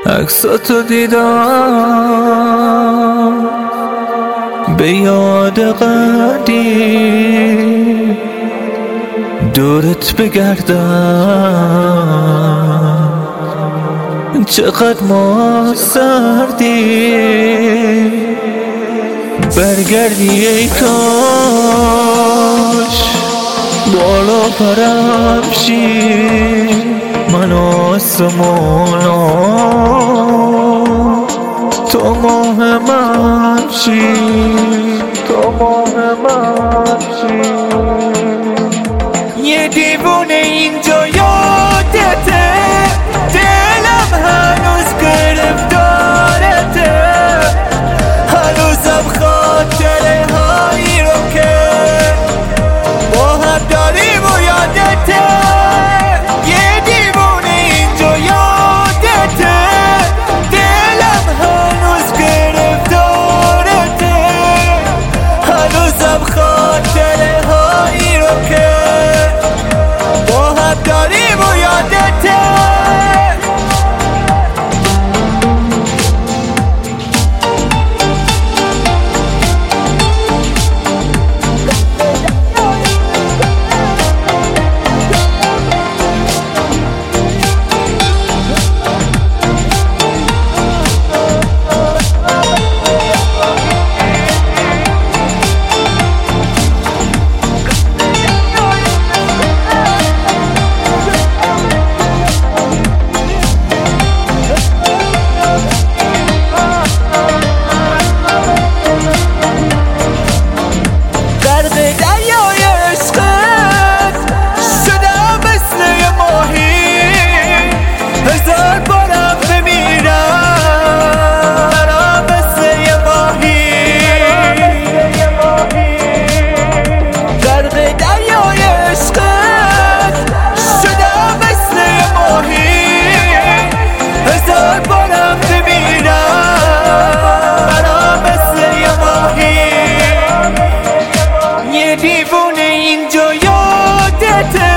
عکساتو دیدم به یاد قدیم دورت بگردم چقدر ما سردیم برگردی ای کاش بالا پرم شی من آسمونا تو ماه من شی تو ماه من شی یه دیوونه اینجا یادته دلم هنوز گرفتارته هنوزم خاطره هایی رو که با هم داریم و یادته یه دیوونه اینجا یادته دلم هنوز گرفتارته هنوزم خاطره هایی رو که با هم داریم و یادته دیوونه اینجا یادته